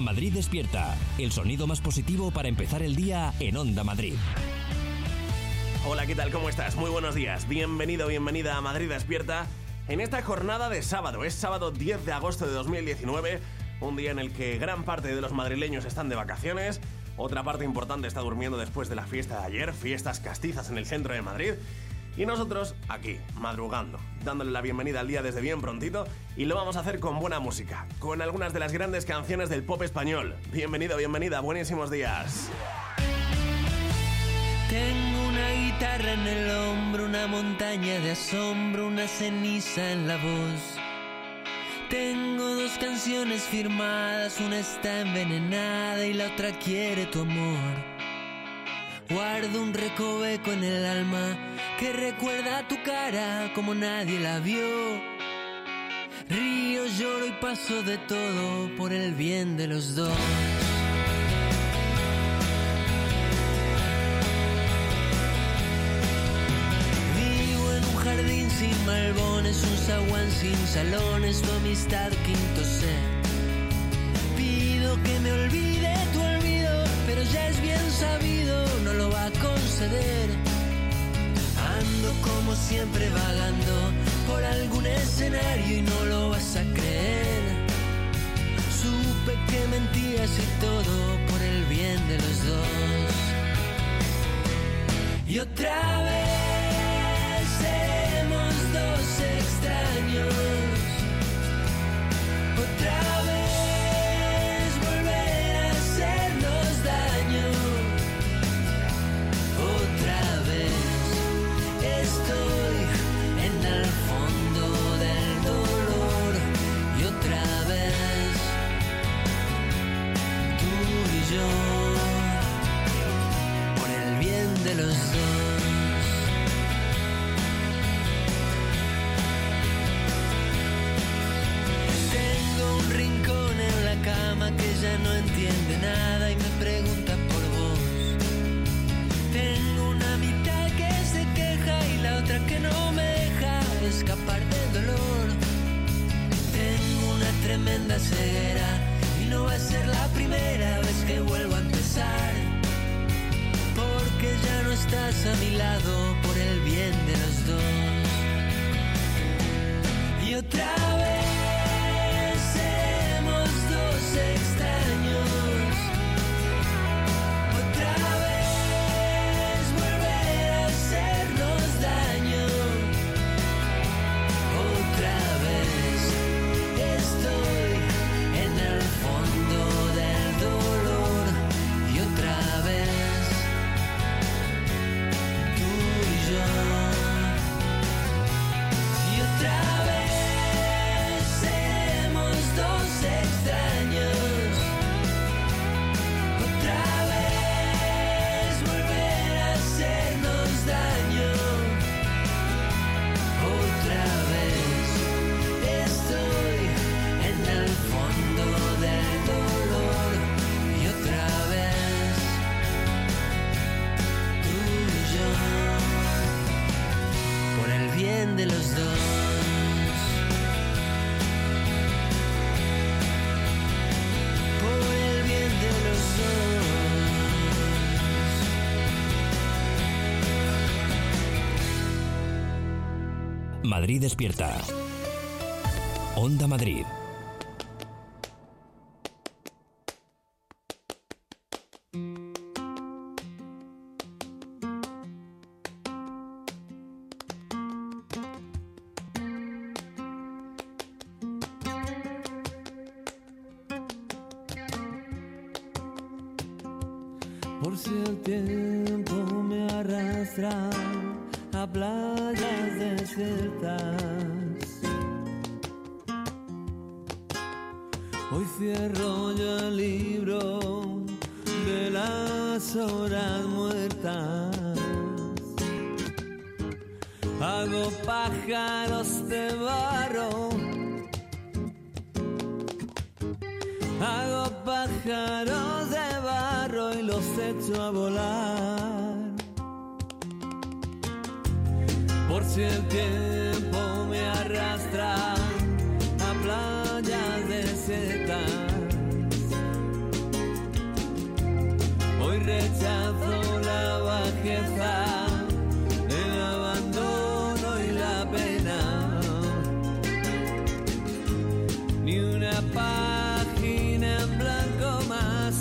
Madrid Despierta, el sonido más positivo para empezar el día en Onda Madrid. Hola, ¿qué tal? ¿Cómo estás? Muy buenos días. Bienvenido, bienvenida a Madrid Despierta en esta jornada de sábado. Es sábado 10 de agosto de 2019, un día en el que gran parte de los madrileños están de vacaciones. Otra parte importante está durmiendo después de la fiesta de ayer, fiestas castizas en el centro de Madrid. Y nosotros aquí, madrugando, dándole la bienvenida al día desde bien prontito, y lo vamos a hacer con buena música, con algunas de las grandes canciones del pop español. Bienvenido, bienvenida, buenísimos días. Tengo una guitarra en el hombro, una montaña de asombro, una ceniza en la voz. Tengo dos canciones firmadas, una está envenenada y la otra quiere tu amor. Guardo un recoveco en el alma que recuerda tu cara como nadie la vio. Río, lloro y paso de todo por el bien de los dos. Vivo en un jardín sin malbones, un zaguán sin salones, tu amistad quinto C. Pido que me olvide tu olvido, pero ya es bien sabido, no lo va a conceder. Ando como siempre vagando por algún escenario y no lo vas a creer. Supe que mentías y todo por el bien de los dos. Y otra vez seremos dos extraños. Otra vez volver a hacernos daño. Otra vez estoy en el fondo del dolor y otra vez tú y yo por el bien de los dos. Tengo un rincón en la cama que ya no entiende nada y me pregunta por vos. Tengo una mitad que se queja y la otra que no me deja escapar del dolor. Tengo una tremenda ceguera y no va a ser la primera vez que vuelvo a empezar, porque ya no estás a mi lado por el bien de los dos. Y otra vez seremos dos extraños. Otra vez volver a hacernos daño. Otra vez estoy en el fondo del dolor y otra vez tú y yo. Y otra vez seremos dos extraños. Otra vez volver a hacernos daño. Otra vez estoy en el fondo del dolor y otra vez tú y yo por el bien de los dos. Por el bien de los dos. Madrid Despierta. Onda Madrid. Por si el tiempo me arrastra a playas desiertas, hoy cierro yo el libro de las horas muertas. Hago pájaros de barro, hago pájaros de barro y los echo a volar. Por si el tiempo me arrastra a playas desiertas, rechazo, la bajeza, el abandono y la pena. Ni una página en blanco más.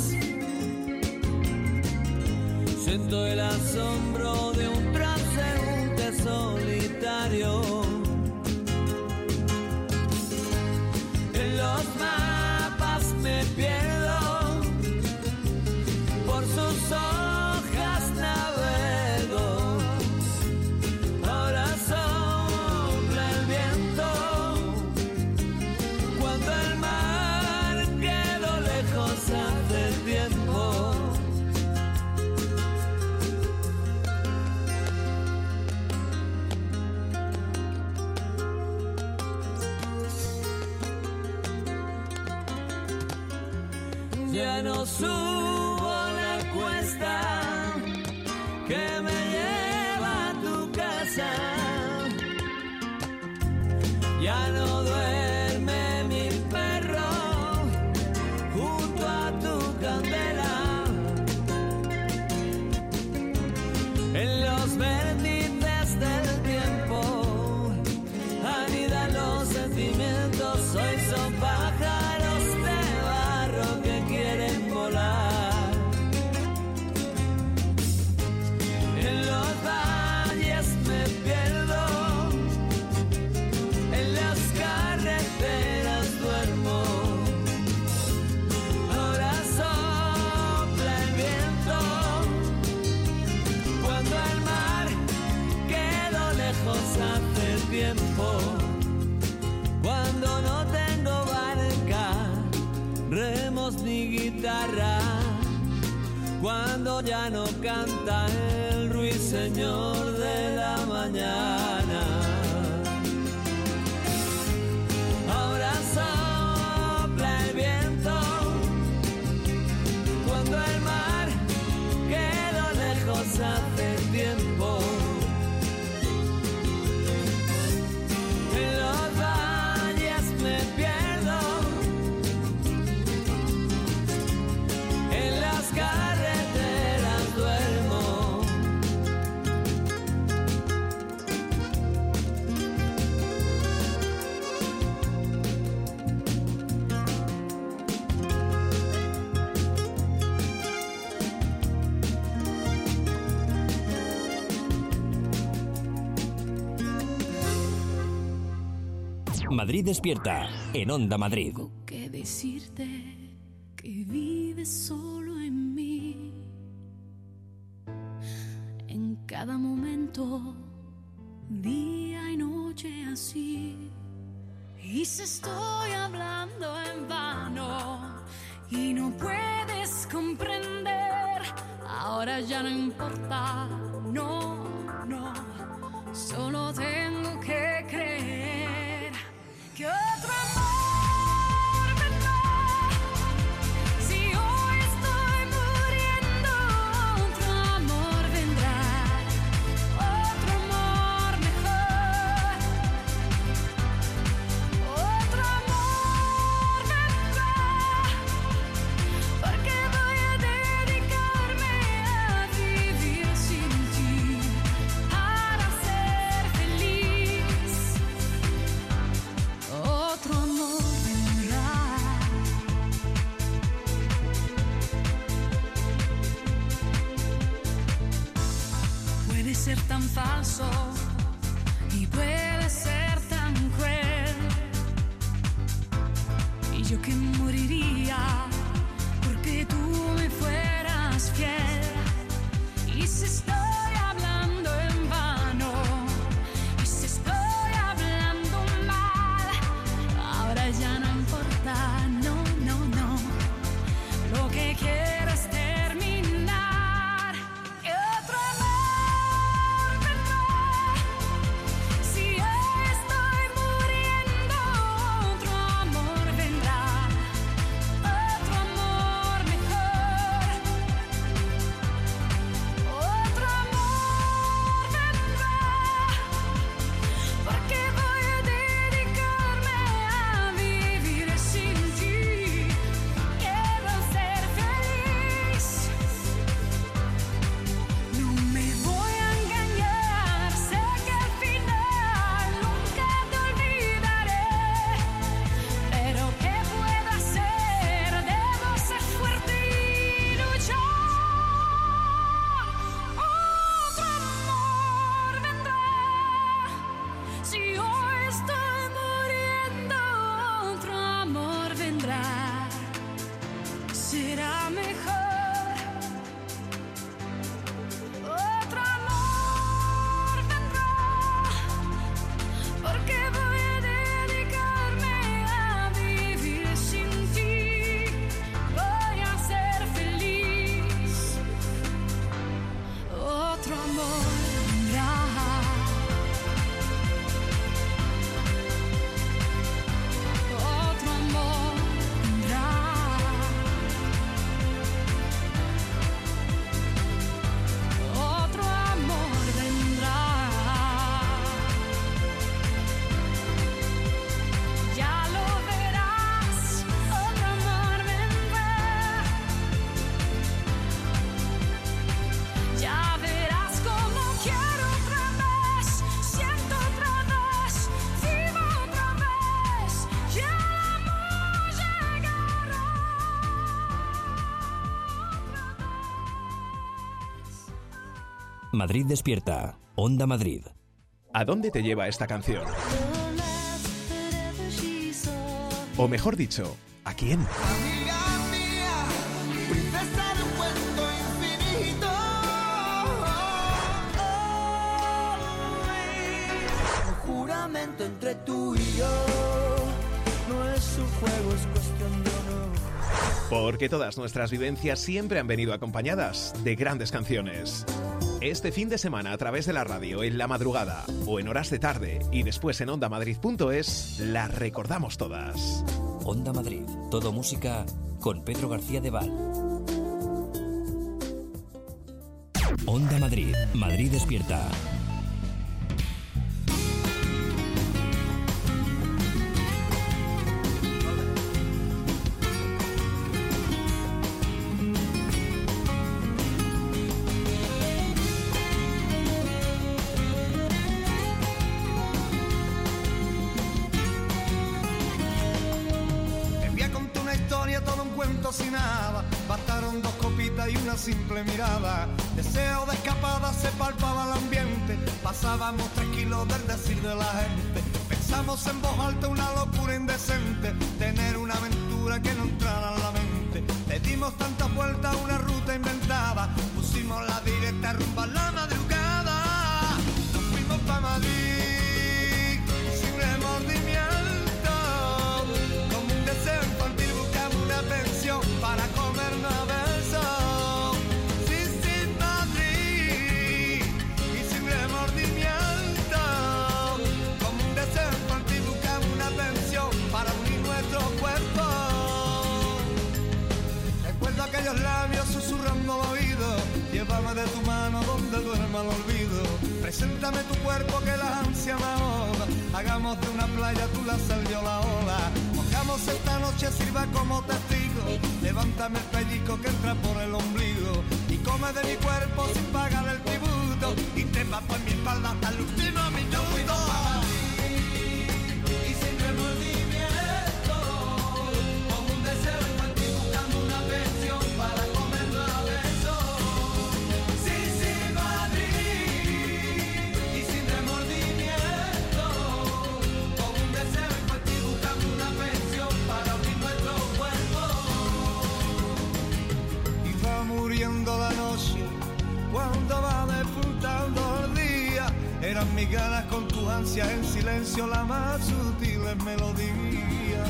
Siento el asombro de un transeúnte solitario. En los mapas me pierdo, por sus hojas navego. Ahora sopla el viento, cuando el mar quedó lejos hace tiempo. Ya no subo la cuesta que me lleva a tu casa. Ya no duerme mi perro junto a tu candela. En los vértices del tiempo anidan los sentimientos. Hoy son pájaros de barro que quieren volar. En los valles me pierdo, en las carreteras duermo. Ahora sopla el viento, cuando el mar quedó lejos hace tiempo. Cuando no tengo barca, remos ni guitarra, cuando ya no canta el ruiseñor de la mañana. Ahora sopla el viento, cuando el mar quedó lejos hace tiempo. En los valles me pierdo, en las carreteras duermo. Madrid despierta en Onda Madrid. Tengo que decirte que vives solo en mí, en cada momento, día y noche así. Y si estoy hablando en vano y no puedes comprender, ahora ya no importa, no, no, solo tengo que creer que otro amor vendrá. Si hoy estoy muriendo, otro amor vendrá, otro amor mejor, otro amor vendrá, porque voy a dedicarme a vivir sin ti, para ser feliz. Otro amor vendrá. Puede ser tan falso y puede ser tan cruel, y yo que moriría porque tú me fueras fiel. Y si estoy hablando en vano, y si estoy hablando mal, ahora ya no importa, no, no, no. Lo que quiero es terminar. Y otro amor vendrá. Si hoy estoy muriendo, otro amor vendrá, será mejor. Otro amor vendrá, porque voy a dedicarme a vivir sin ti. Voy a ser feliz. Otro amor vendrá. Otro amor vendrá. Otro amor vendrá. Ya lo verás. Otro amor vendrá. Ya verás cómo quiero otra vez, siento otra vez, vivo otra vez. Ya el amor llegará otra vez. Madrid despierta. Onda Madrid. ¿A dónde te lleva esta canción? O mejor dicho, ¿a quién? Amiga mía, princesa de un cuento infinito. Un juramento entre tú y yo. No es un juego, es cuestión de honor. Porque todas nuestras vivencias siempre han venido acompañadas de grandes canciones. Este fin de semana a través de la radio, en la madrugada o en horas de tarde y después en ondamadrid.es, las recordamos todas. Onda Madrid. Todo música con Pedro García de Val. Onda Madrid. Madrid despierta. Te voy a contar una historia, todo un cuento sin nada. Bastaron dos copitas y una simple mirada. Deseo de escapada, se palpaba el ambiente. Pasábamos tranquilos del decir de la gente. Pensamos en voz alta una locura indecente. Tener una aventura que no entrara en la mente. Le dimos tantas vueltas a una ruta inventada. Pusimos la directa rumba a la madrugada. Nos fuimos pa' Madrid sin remordimiento. Como un deseo infantil buscamos una pensión para comernos a besos. Sí, sin Madrid y sin remordimiento. Como un deseo infantil buscamos una pensión para unir nuestros cuerpos. Recuerdo aquellos labios susurrando al oído. Llévame de tu mano donde duerma el olvido. Preséntame tu cuerpo que la ansia me ahoga. Hagamos de una playa tú la sal yo la ola. Mojamos esta noche, sirva como testigo. Levántame el pellizco que entra por el ombligo. Y come de mi cuerpo sin pagar el tributo. Y te por mi espalda hasta el último minuto. Y sin remordimiento. Como un deseo infantil buscando una pensión para comernos a besos. Sí, sí, Madrid. Y sin remordimiento. Como un deseo infantil buscando una pensión para unir nuestros cuerpos. Y va muriendo la noche cuando va despuntando el día. Eran mis ganas con tu ansia en silencio, la más sutil melodía.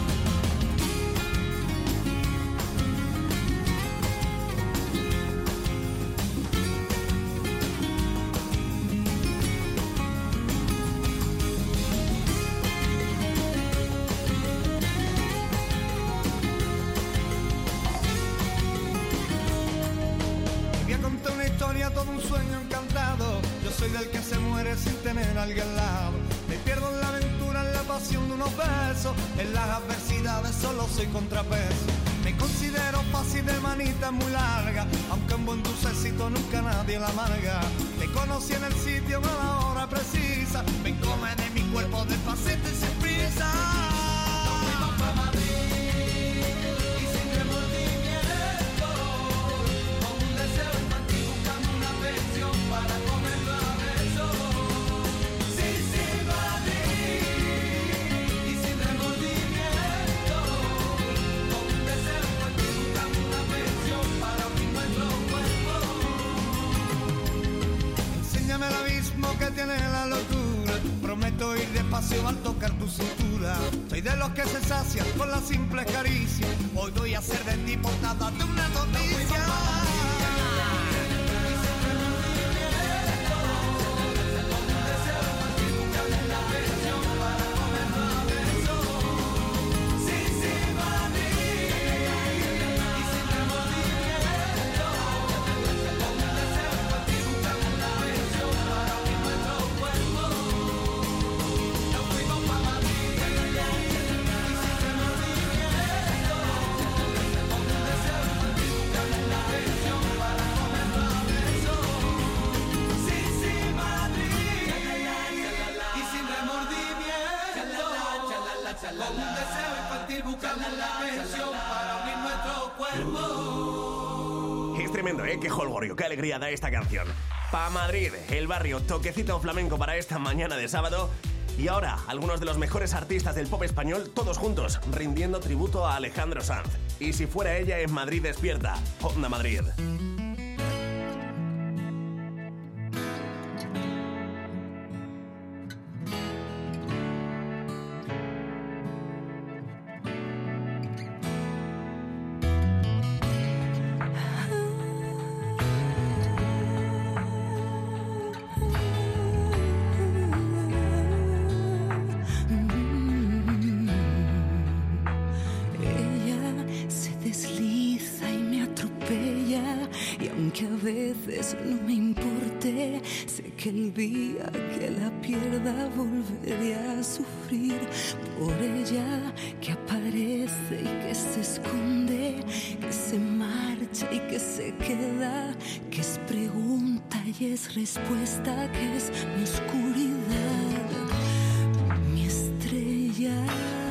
Voy a contar una historia, todo un sueño encantado. Yo soy del que se muere sin tener a alguien al lado. Me pierdo en la aventura, en la pasión de unos besos. En las adversidades solo soy contrapeso. Me considero fácil de manita muy larga, aunque en buen dulcecito nunca nadie la amarga. Te conocí en el sitio a la hora precisa. Ven, come de mi cuerpo despacito y sin prisa. Nos fuimos pa' Madrid y sin remordimiento. Con un deseo infantil buscando una pensión para comerlo a besos. Sí, sí, Madrid y sin remordimiento. Con un deseo infantil buscando que tiene la locura. Prometo ir despacio al tocar tu cintura. Soy de los que se sacian con la simple caricia. Hoy voy a hacer de ti portada de una noticia. Es tremendo, ¿eh? Qué jolgorio, qué alegría da esta canción. Pa' Madrid, el barrio, toquecito flamenco para esta mañana de sábado. Y ahora, algunos de los mejores artistas del pop español, todos juntos, rindiendo tributo a Alejandro Sanz. Y si fuera ella, en Madrid despierta. Onda Madrid. No me importe, sé que el día que la pierda volveré a sufrir por ella, que aparece y que se esconde, que se marcha y que se queda, que es pregunta y es respuesta, que es mi oscuridad, mi estrella.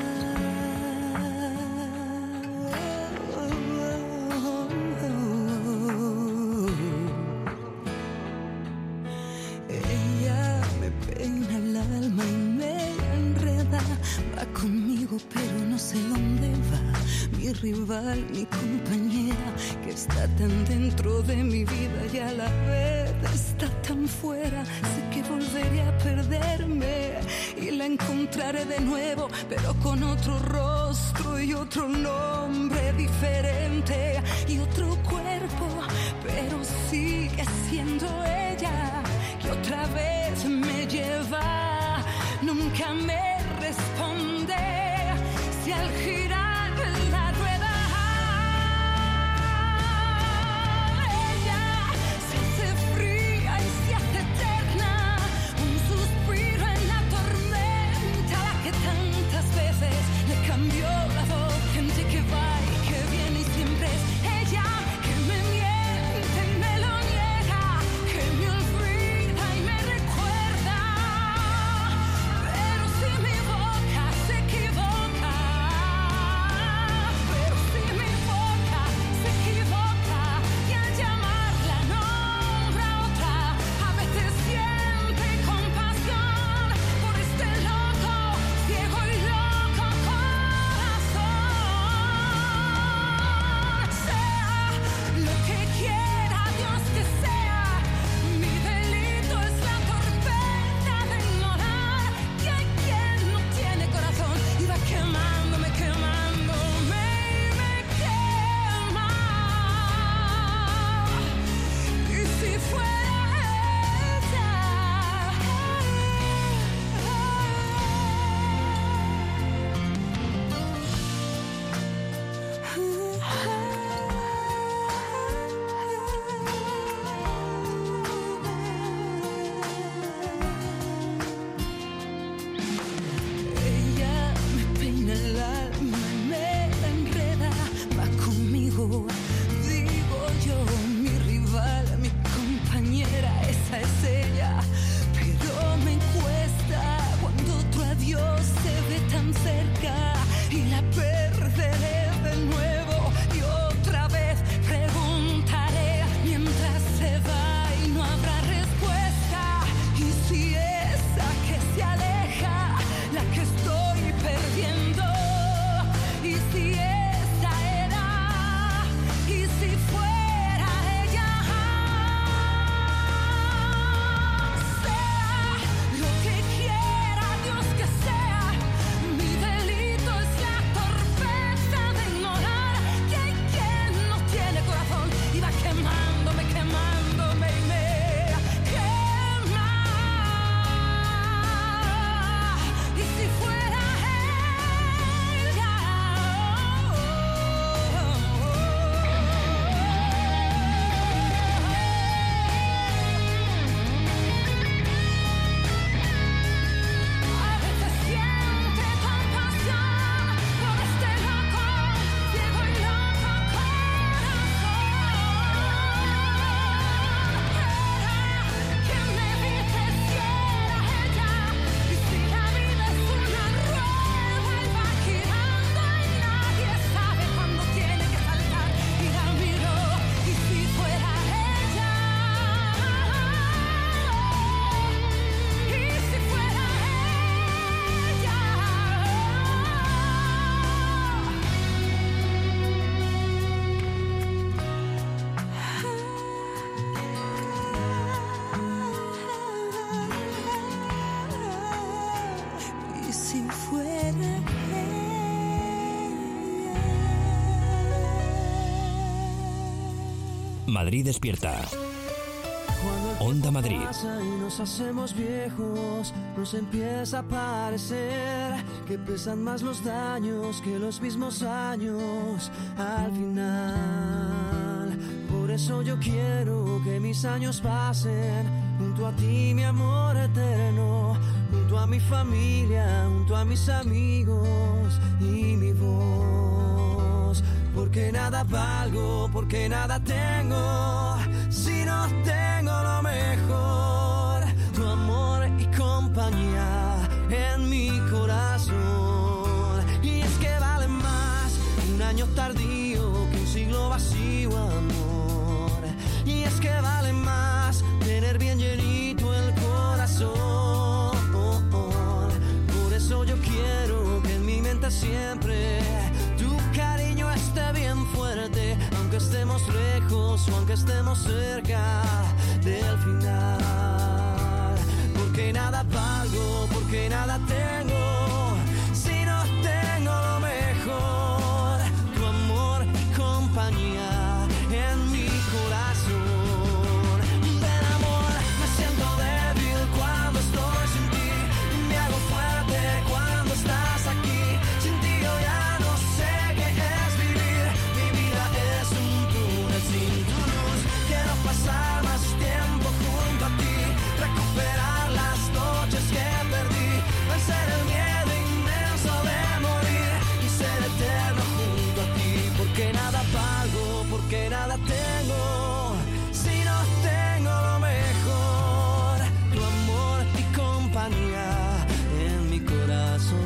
Rival, mi compañera, que está tan dentro de mi vida y a la vez está tan fuera. Sé que volveré a perderme y la encontraré de nuevo, pero con otro rostro y otro nombre diferente y otro cuerpo, pero sigue siendo ella que otra vez me lleva. Nunca me responde si al girar la rueda ella se hace fría y se hace eterna, un suspiro en la tormenta, la que tantas veces le cambió la voz, gente que va y que viene y siempre es ella, que me miente y me lo niega, que me olvida y me recuerda, pero si mi boca se equivoca Madrid despierta. Onda Madrid. Y nos hacemos viejos, nos empieza a parecer que pesan más los daños que los mismos años al final. Por eso yo quiero que mis años pasen junto a ti, mi amor eterno, junto a mi familia, junto a mis amigos y mi voz. Porque nada valgo, porque nada tengo, si no tengo lo mejor, tu amor y compañía en mi corazón. Y es que vale más un año tardío que un siglo vacío, amor. Y es que vale más tener bien llenito el corazón. Por eso yo quiero que en mi mente siempre tu cariño esté bien fuerte, aunque estemos lejos o aunque estemos cerca del final. Porque nada valgo, porque nada tengo, si no tengo lo mejor, tu amor y compañía en mi corazón. Ven amor, me siento débil cuando estoy sin ti, me hago fuerte cuando estás aquí. Sin ti yo ya no sé qué es vivir, mi vida es un túnel sin tu luz. Quiero pasar más tiempo junto a ti, recuperar las noches que perdí, vencer el miedo inmenso de morir y ser eterno junto a ti. Porque nada valgo, porque nada tengo, si no tengo lo mejor, tu amor y compañía en mi corazón.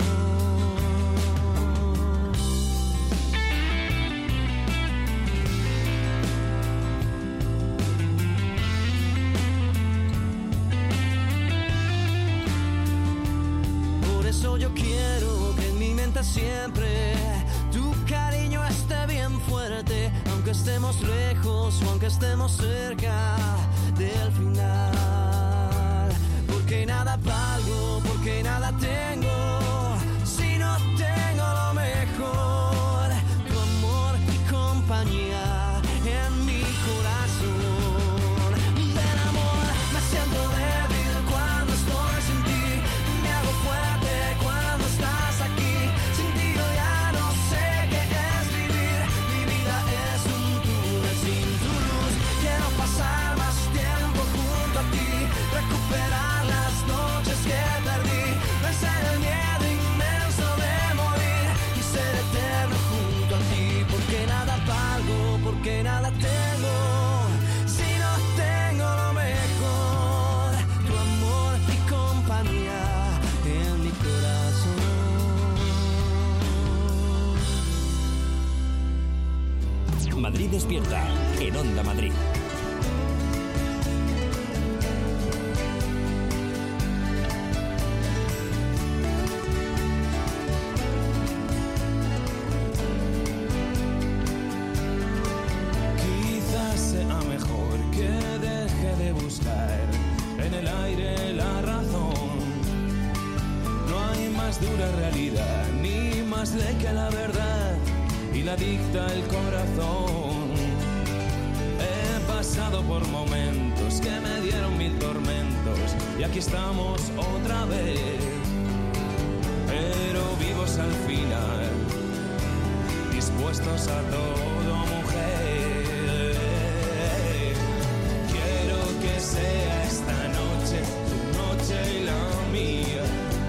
Por eso yo quiero que en mi mente siempre tu cariño esté bien fuerte, aunque estemos lejos o aunque estemos cerca del final. Porque nada valgo, porque nada tengo, si no tengo lo mejor, tu amor y compañía en mi corazón. Ven amor, me siento débil cuando estoy sin ti, me hago fuerte cuando estás aquí. Sin ti yo ya no sé qué es vivir, mi vida es un túnel sin tu luz. Quiero pasar más tiempo junto a ti, recuperar las noches que perdí, vencer el miedo inmenso de morir y ser eterno junto a ti. Porque nada valgo, porque nada tengo, si no tengo lo mejor, tu amor y compañía en mi corazón. Madrid despierta en Onda Madrid. Quizás sea mejor que deje de buscar en el aire la razón. No hay más dura realidad, ni más ley que la verdad, y la dicta el corazón. He pasado por momentos que me dieron mil tormentos, y aquí estamos otra vez, pero vivos al final, dispuestos a todo, mujer. Quiero que sea esta noche tu noche y la mía.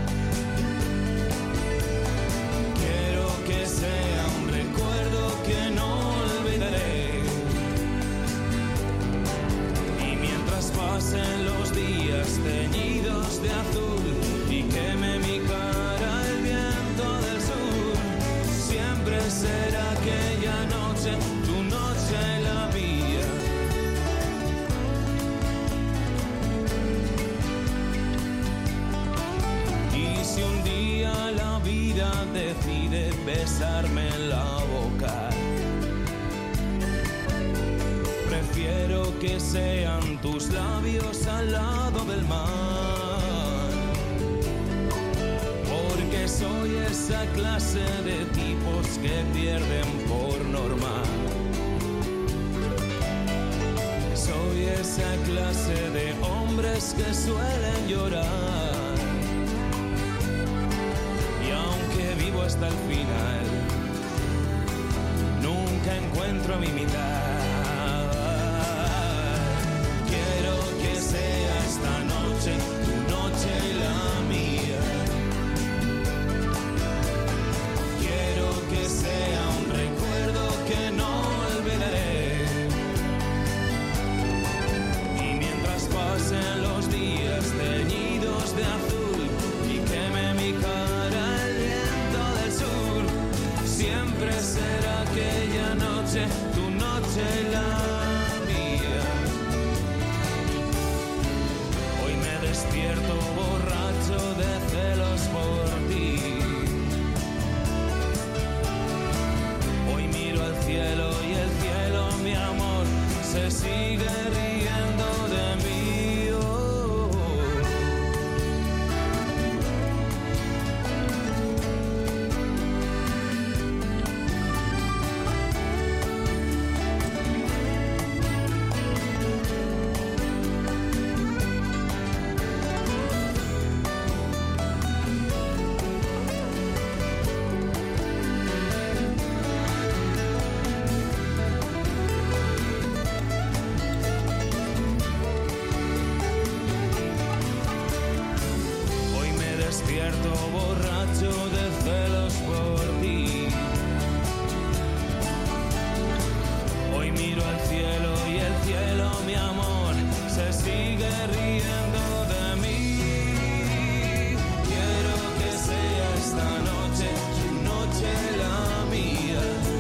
Quiero que sea un recuerdo que no olvidaré. Y mientras pasen los días teñidos de azul y queme mi cara el viento del sur, siempre será aquella noche, tu noche y la mía. Y si un día la vida decide besarme en la boca, prefiero que sean tus labios al lado del mar, porque soy esa clase de tipos que pierden por norma. esa clase de hombres que suelen llorar. Y aunque vivo hasta el final, nunca encuentro mi mitad. Quiero que sea esta noche tu noche y la mía. Quiero que sea un recuerdo que no olvidaré. Y mientras pasen los días teñidos de azul y queme mi cara el viento del sur, siempre será aquella noche tu noche y la mía. Hoy me despierto borracho de celos por ti. Hoy miro al cielo y el cielo, mi amor, se sigue riendo de mí. Despierto borracho de celos por ti. Hoy miro al cielo y el cielo, mi amor, se sigue riendo de mí. Quiero que sea esta noche tu noche y la mía.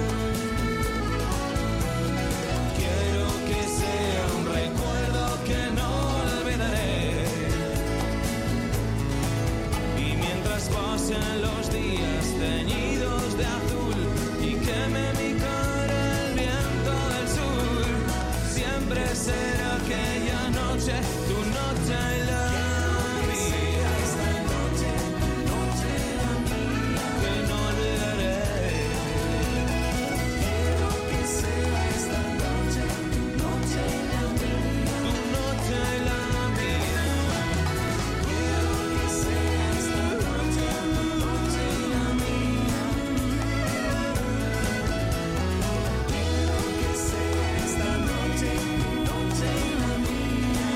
Quiero que sea un recuerdo que no olvidaré. Pasen los días teñidos de azul y queme mi cara el viento del sur, siempre será aquella noche tu noche y la mía. Esta noche y la mía, que no olvidaré. Quiero que sea esta noche tu noche y la mía, tu noche y la mía. Quiero que sea esta noche tu noche y la mía. Quiero que sea esta noche tu noche y la mía.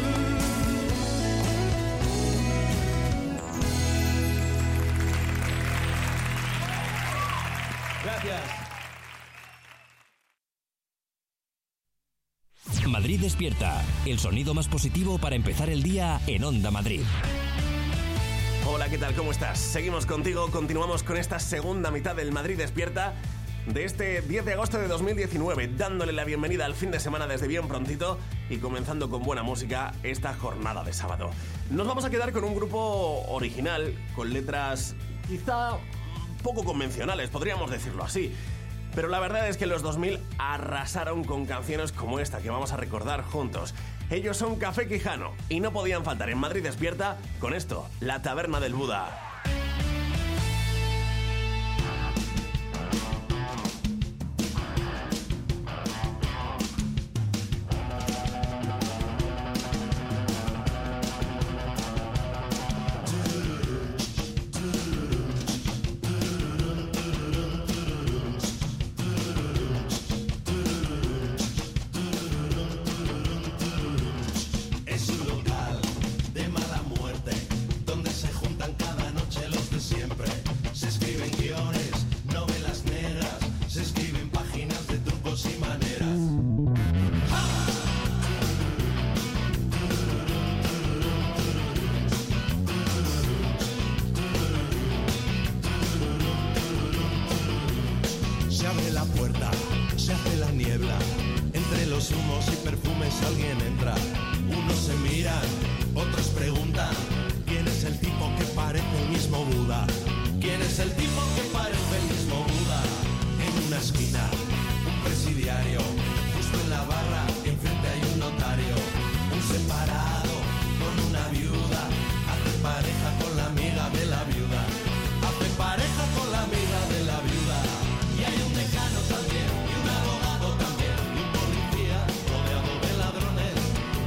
Gracias. Madrid Despierta, el sonido más positivo para empezar el día en Onda Madrid. Hola, ¿qué tal? ¿Cómo estás? Seguimos contigo, continuamos con esta segunda mitad del Madrid Despierta de este 10 de agosto de 2019, dándole la bienvenida al fin de semana desde bien prontito y comenzando con buena música esta jornada de sábado. Nos vamos a quedar con un grupo original, con letras quizá poco convencionales, podríamos decirlo así. Pero la verdad es que en los 2000 arrasaron con canciones como esta que vamos a recordar juntos. Ellos son Café Quijano y no podían faltar en Madrid Despierta con esto, La Taberna del Buda. Es un local de mala muerte donde se juntan cada noche los de siempre. Se escriben guiones, novelas negras, se escriben páginas de trucos y maneras. Se abre la puerta, se hace la niebla. Entre los humos y perfumes alguien entra. Unos se miran, otros preguntan: ¿quién es el tipo que parece el mismo Buda? ¿Quién es el tipo que parece el mismo Buda? En una esquina, un presidiario. Justo en la barra, enfrente hay un notario. Un separado con una viuda. Hace pareja con la amiga de la viuda. Hace pareja con la amiga de la viuda. Y hay un decano también, y un abogado también, y un policía rodeado de ladrones.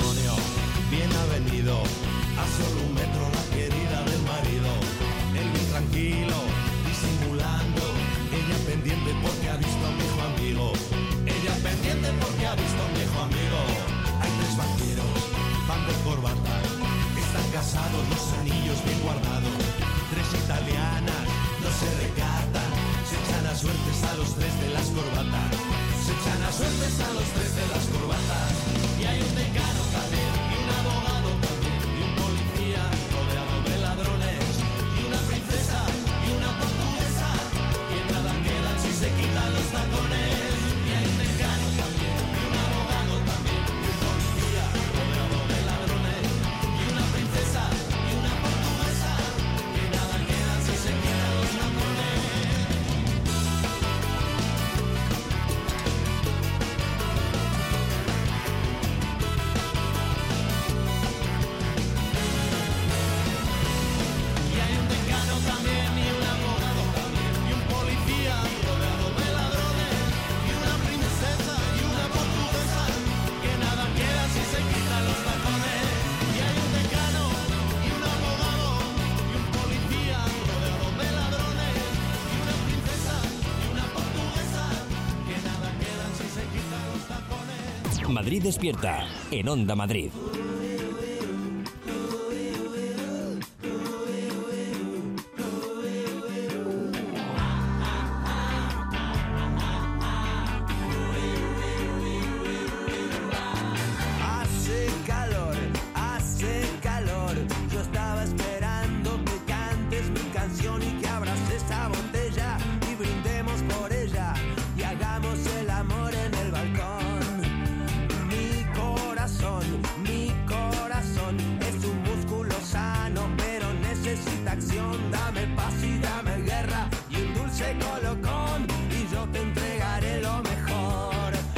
matrimonio. Bien ha venido, a solo un metro la querida del marido. Él bien tranquilo, disimulando. Ella pendiente porque ha visto a un viejo amigo. Ella pendiente porque ha visto a un viejo amigo. Hay tres vaqueros, van de corbata. Están casados, los anillos bien guardados. Tres italianas, no se recatan. Se echan a suertes a los tres de las corbatas. Se echan a suertes a los tres de las corbatas. Y hay un decano también, y un abogado también, y un policía rodeado de ladrones, y una princesa, y una portuguesa, que nada quedan si se quitan los tacones. Y hay un decano también, y un abogado también, y un policía rodeado de ladrones, y una princesa, y una portuguesa, que nada quedan si se quitan los tacones. Madrid despierta en Onda Madrid. Hace calor, yo estaba esperando que cantes mi canción y que abras esa botella y brindemos por ella y hagamos el amor en el balcón. Mi corazón es un músculo sano, pero necesita acción. Dame paz y dame guerra y un dulce colocón y yo te entregaré lo mejor.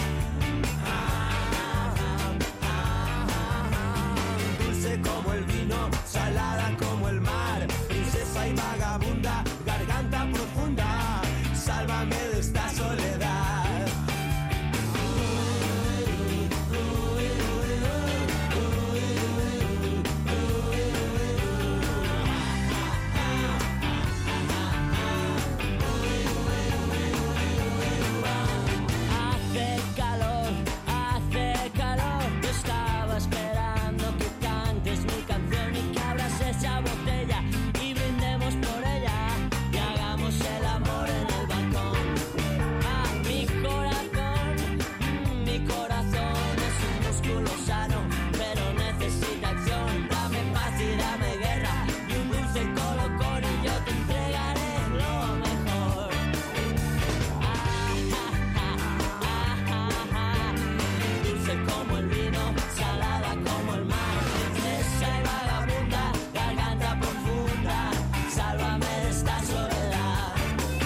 Dulce como el vino, salada como el mar, princesa y vagabunda, garganta profunda, sálvame de esta soledad. Hace calor, yo estaba esperando que cantes mi canción y que abras esa botella y brindemos por ella y hagamos el amor en el balcón. Mi corazón es un músculo sano, pero necesita acción. Dame paz y dame guerra y un dulce colocón y yo te entregaré lo mejor. Dulce como el vino, salada como el mar, princesa y vagabunda, garganta profunda, sálvame de esta soledad.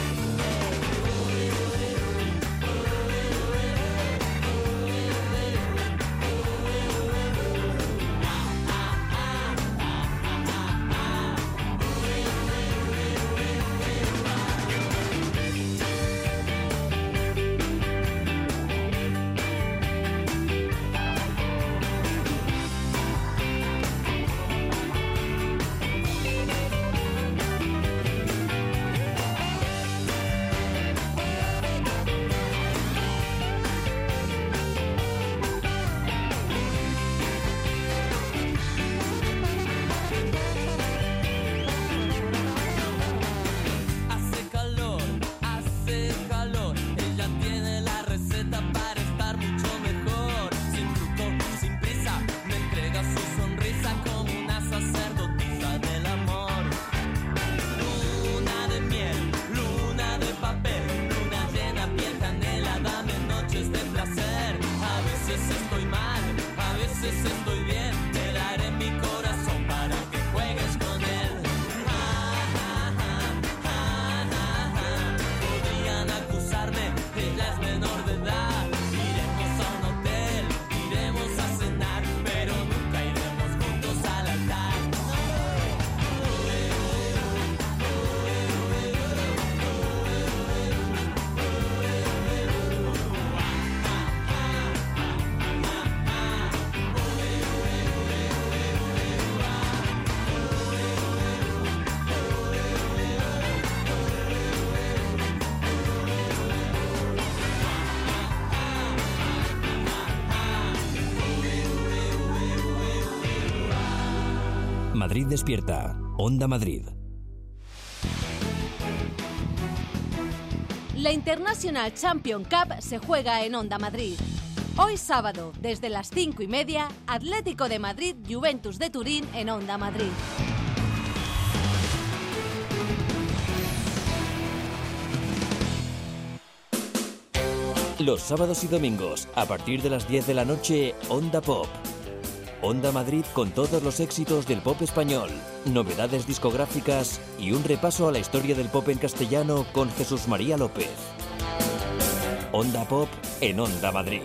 Hace calor, ella tiene la receta para estar mucho mejor. Sin fruto, sin prisa, me entrega su sonrisa como una sacerdotisa del amor. Luna de miel, luna de papel, luna llena, piel canela, dame noches de placer. A veces estoy mal, a veces estoy bien, te daré mi corazón para que juegues con él. Podrían acusarme que ella es menor de edad. Iremos a un hotel, iremos a cenar, pero nunca iremos juntos al altar. Madrid despierta. Onda Madrid. La International Champion Cup se juega en Onda Madrid. Hoy sábado, desde las 5:30, Atlético de Madrid, Juventus de Turín en Onda Madrid. Los sábados y domingos, a partir de las 10 de la noche, Onda Pop. Onda Madrid con todos los éxitos del pop español, novedades discográficas y un repaso a la historia del pop en castellano con Jesús María López. Onda Pop en Onda Madrid.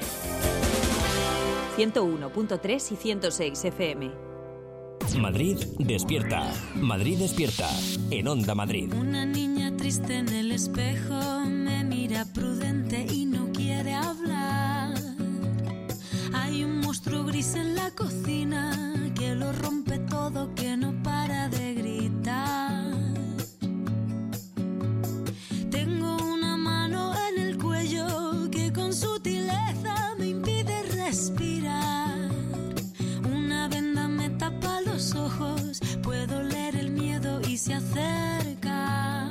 101.3 y 106 FM. Madrid despierta. Madrid despierta en Onda Madrid. Una niña triste en el espejo me mira prudente y no quiere hablar. Hay un monstruo gris en la cocina que lo rompe todo, que no para de gritar. Tengo una mano en el cuello que con sutileza me impide respirar. Una venda me tapa los ojos, puedo leer el miedo y se acerca.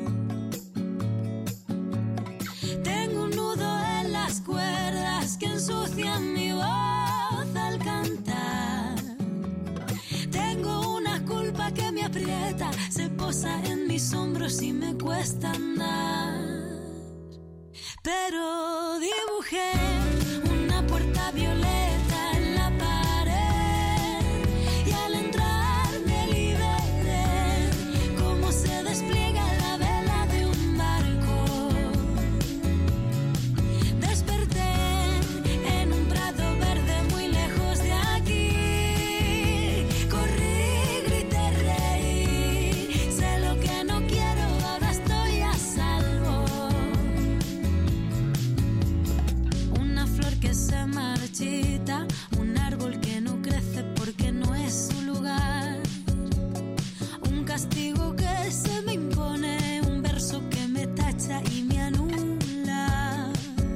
Tengo un nudo en las cuerdas que ensucian mi voz al cantar. Tengo una culpa que me aprieta, se posa en mis hombros y me cuesta andar. Pero dibujé una puerta violeta en la pared y al entrar me liberé, como se despliega la vela de un barco. Desperté en un prado verde muy lejos de aquí. Corrí, grité, reí, sé lo que no quiero, ahora estoy a salvo. Una flor que se marchita, un árbol que no crece porque no es su lugar. Un castigo que se me impone, un verso que me tacha y me anula.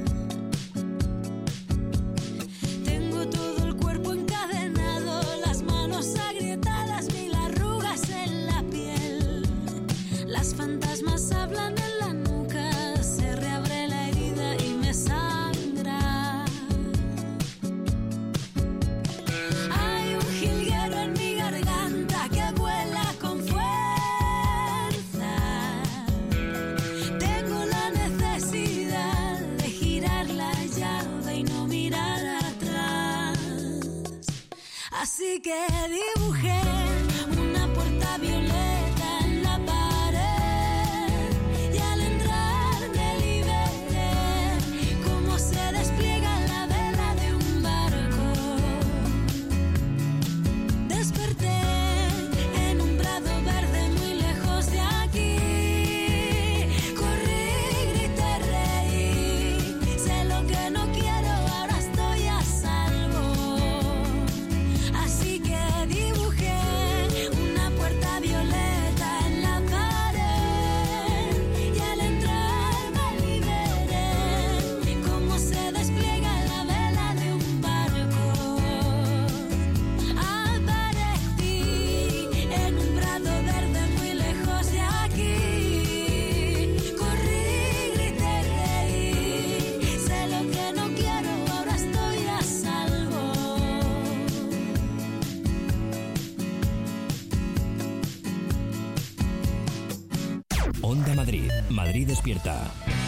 Tengo todo el cuerpo encadenado, las manos agrietadas, mil arrugas en la piel. Las fantasmas hablan en la nuca, se reabre la herida y me sangra. Hay un jilguero en mi garganta que vuela con fuerza. Tengo la necesidad de girar la llave y no mirar atrás. Así que dibujé una puerta violeta en la pared y al entrar me liberé, como se despliega la vela de un barco. Desperté en un prado verde muy lejos de aquí. Corrí, grité, reí, sé lo que no quiero, ahora estoy a salvo. Así que dibujé una puerta violeta en la pared y al entrar me liberé, como se despliega la vela de un barco. Aparecí en un prado verde muy lejos de aquí. Corrí, grité, reí, sé lo que no quiero, ahora estoy a salvo. Onda Madrid. Madrid despierta.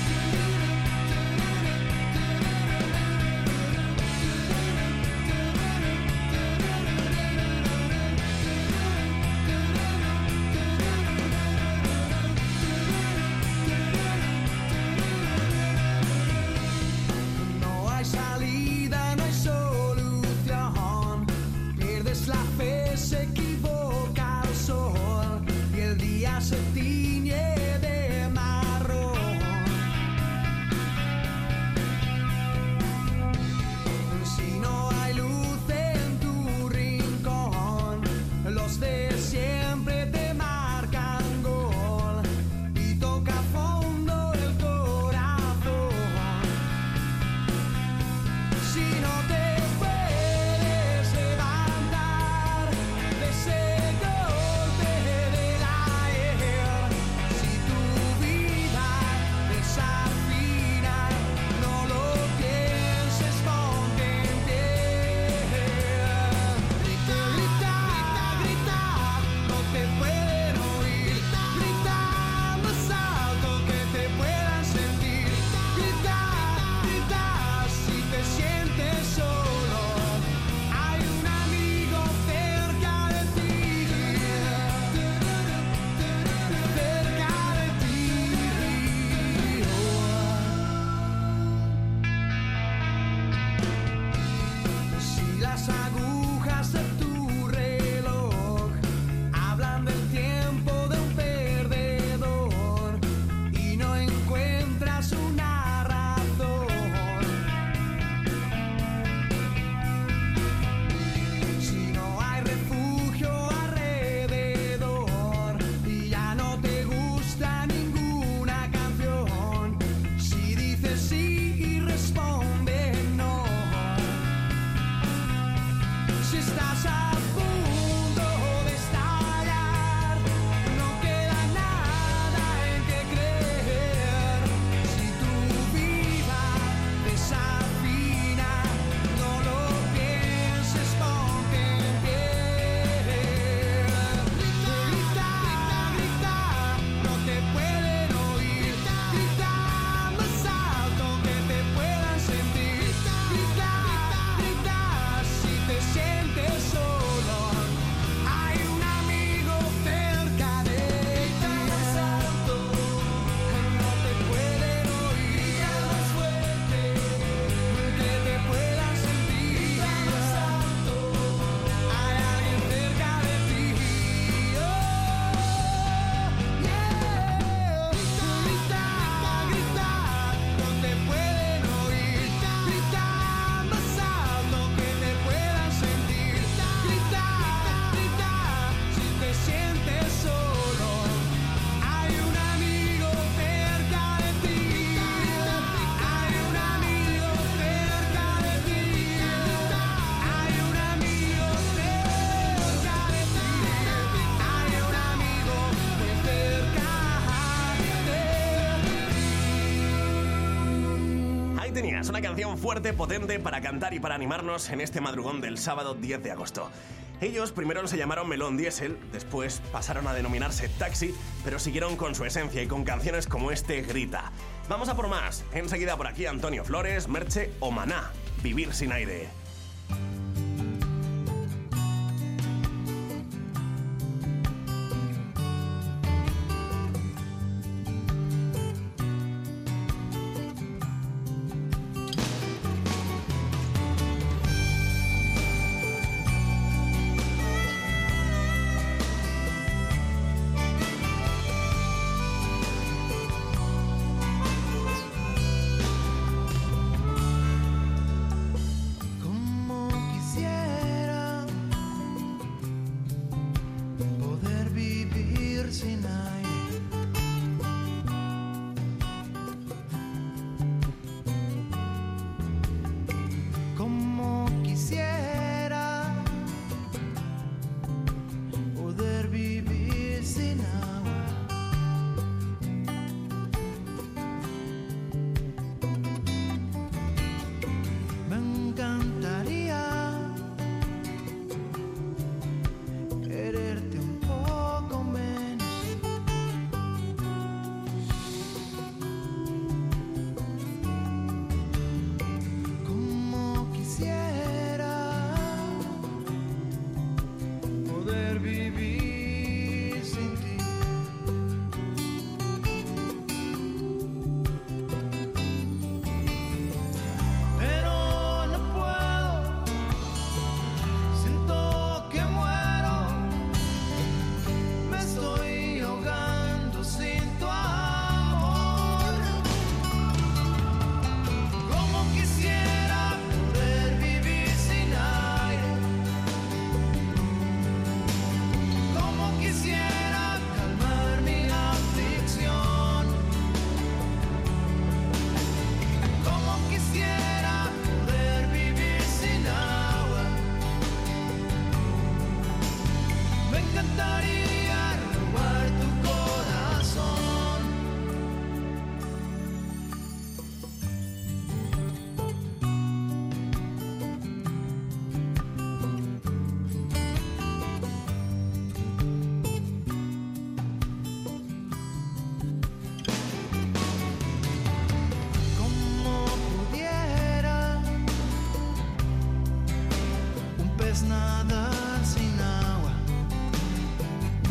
No hay salida, no hay solución. Pierdes la fe, se equivoca el sol y el día se tiñe de marrón. Si estás a punto de estallar, no queda nada en que creer. Si tu vida desafina, no lo pienses, ponte en pie. Grita, grita, no te pueden oír. Grita más alto que te puedan sentir. Grita, grita, si te sientes solo, hay un amigo cerca de ti. Más alto, no te pueden oír. Más fuerte, que te puedan sentir. Más alto, hay alguien cerca de ti. Grita, grita, no te pueden oír. Grita más alto que te puedan sentir. Grita, grita, si te sientes solo, hay un amigo cerca de ti. Hay un amigo cerca de ti. Hay un amigo cerca de ti. Hay un amigo muy cerca de ti. Ahí tenías una canción fuerte, potente para cantar y para animarnos en este madrugón del sábado 10 de agosto. Ellos primero se llamaron Melón Diesel, después pasaron a denominarse Taxi, pero siguieron con su esencia y con canciones como este Grita. Vamos a por más. Enseguida por aquí Antonio Flores, Merche o Maná, Vivir sin aire. Como quisiera poder vivir sin aire. Como quisiera poder vivir sin agua. Me encantaría quererte un poco menos. Como quisiera poder vivir sin ti. Pero no puedo, siento que muero, me estoy ahogando sin tu amor. Como quisiera poder vivir sin aire. Como quisiera calmar mi aflicción. Como quisiera poder vivir sin agua. Me encantaría robar tu corazón. Como pudiera un pez nadar sin agua.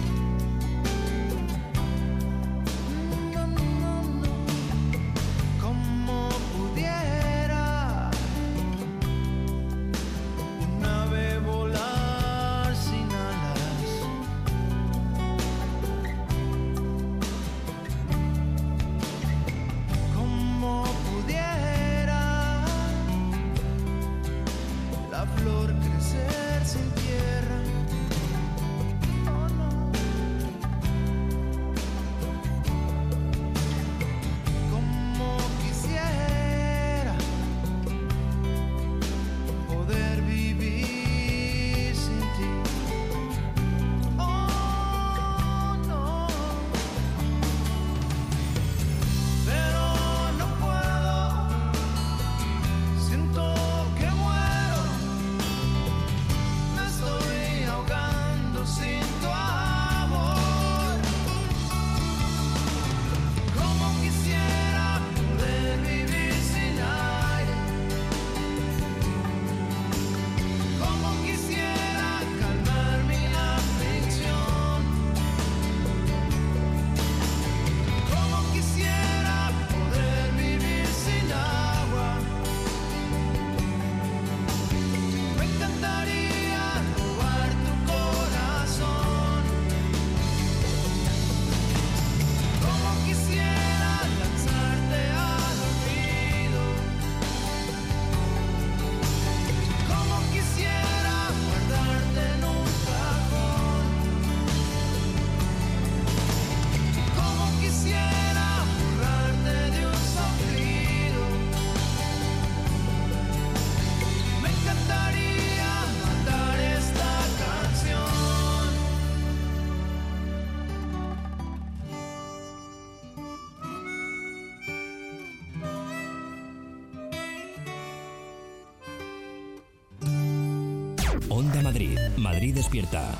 Onda Madrid. Madrid despierta.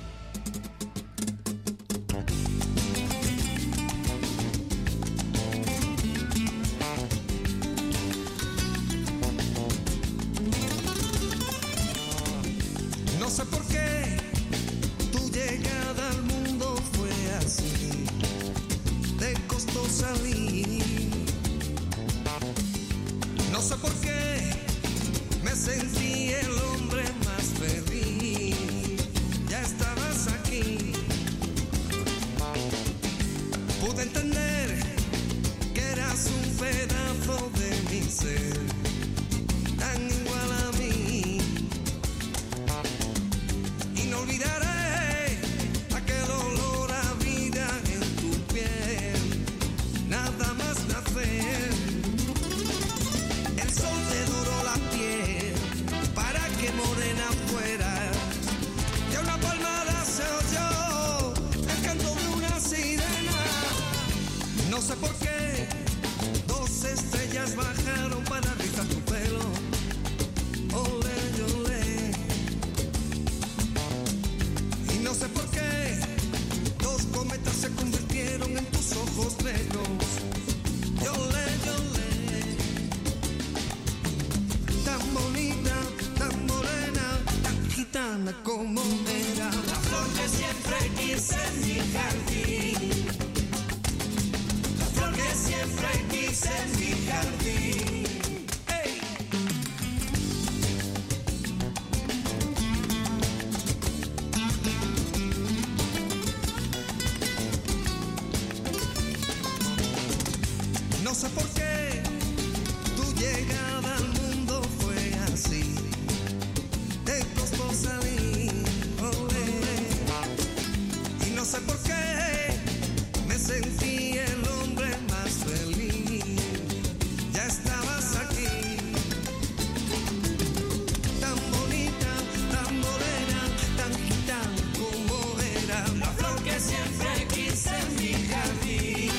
No sé por qué tu llegada al mundo fue así, te costó salir. No sé por qué me sentí el hombre más feliz. Ya estabas aquí. Pude entender que eras un pedazo de mi ser, tan igual a mí. Y no olvidaré aquel olor a vida en tu piel, nada más nacer. El sol te duró la piel para que morena fuera. De una palmada se oyó el canto de una sirena. No sé por qué 2 estrellas bajaron para rizar tu pelo. Olé, olé. Y no sé por qué 2 cometas se convirtieron en tus ojos negros. Olé, olé. Tan bonita, tan morena, tan gitana como era. La flor que siempre quise en mi jardín. La flor que siempre quise en mi jardín. ¡Ey! No sé por qué tu llegada al mundo fue así, te costó salir. Olé. Y no sé por qué me sentí el hombre más feliz. Ya estabas aquí, tan bonita, tan morena, tan gitana como era. La flor que siempre quise en mi jardín.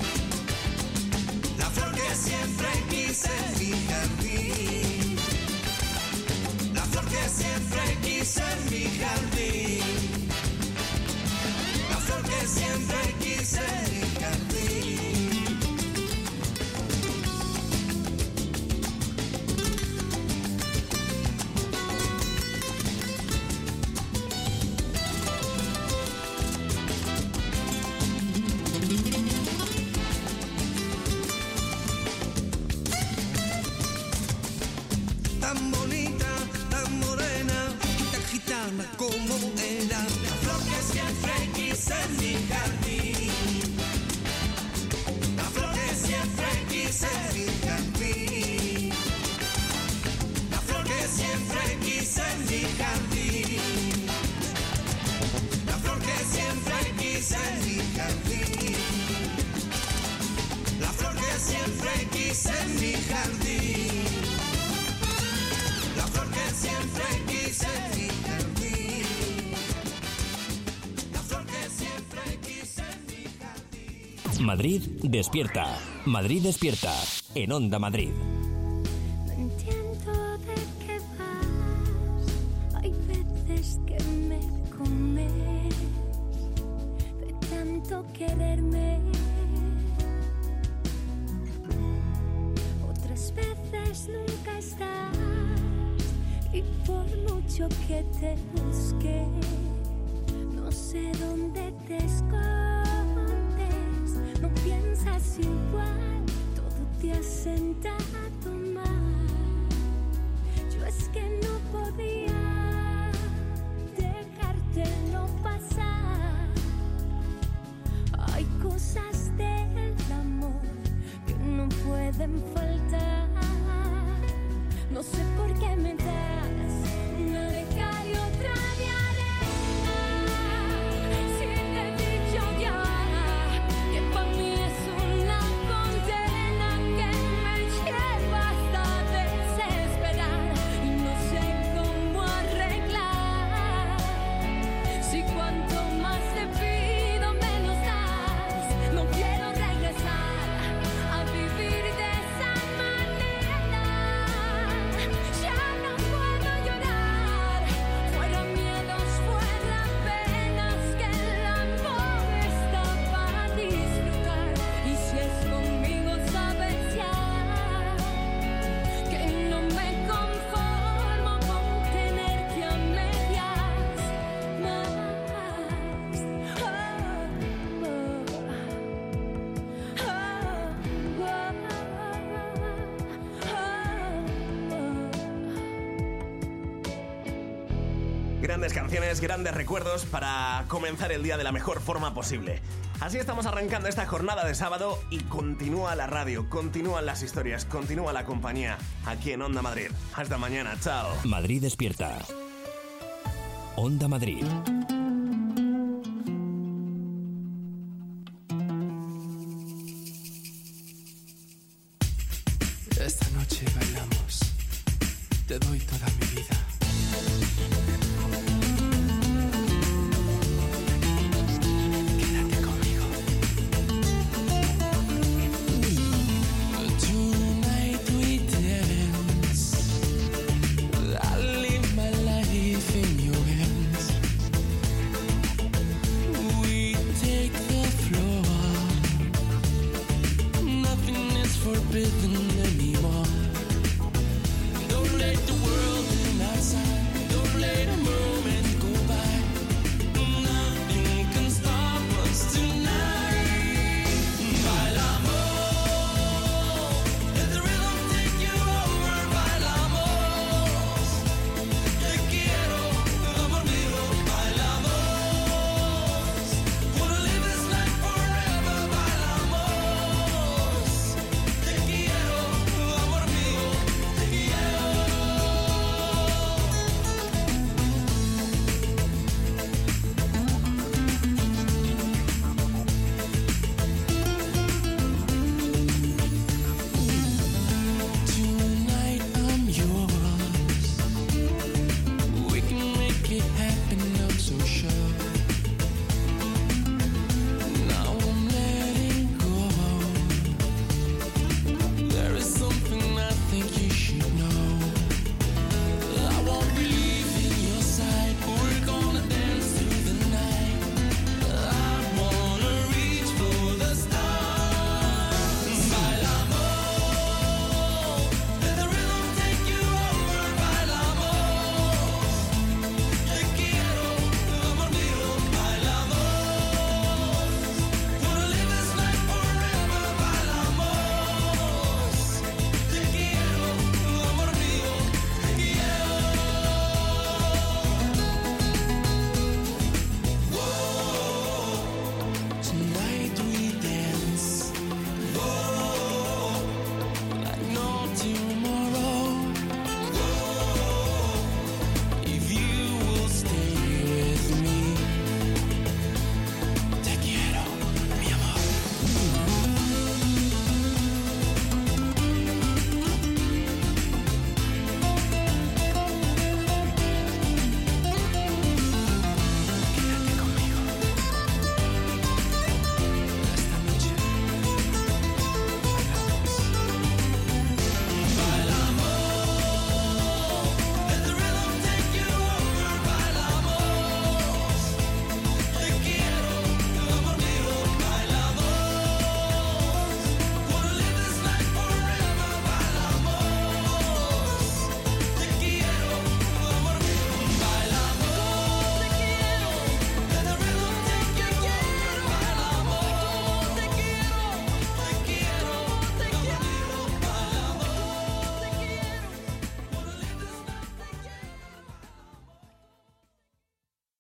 La flor que siempre quise en mi jardín. La flor que siempre quise en mi jardín. La flor que siempre quise en mi jardín. Tan bonita, tan morena, tan gitana como era. La flor que siempre quise en mi jardín. La flor que siempre quise en mi jardín. La flor que siempre quise en mi jardín. La flor que siempre quise en mi jardín. La flor que siempre quise en mi jardín. La flor que siempre quise en mi jardín. La flor que siempre quise en mi jardín. Madrid despierta. Madrid despierta. En Onda Madrid. No entiendo de qué vas. Hay veces que me comes de tanto quererme. Otras veces nunca estás. Y por mucho que te busque, no sé dónde te escondes. No piensas igual, todo te ha sentado mal. Yo es que no podía dejártelo pasar. Hay cosas del amor que no pueden faltar. No sé por qué me das una de cal y otra de Grandes canciones, grandes recuerdos para comenzar el día de la mejor forma posible. Así estamos arrancando esta jornada de sábado y continúa la radio, continúan las historias, continúa la compañía aquí en Onda Madrid. Hasta mañana, chao. Madrid despierta. Onda Madrid. Esta noche bailamos, te doy toda mi vida. Quédate conmigo. Tonight we dance. I live my life in your hands. We take the floor. Nothing is forbidden anymore. Don't let the world in outside. Don't let a moment go by. Nothing can stop us tonight. Bailamos. Let the rhythm take you over. Bailamos. Te quiero, amor mío. Bailamos. Wanna live this life forever. Bailamos. Te quiero, amor mío. Te quiero. Tonight I'm yours. We can make it happen, I'm so sure.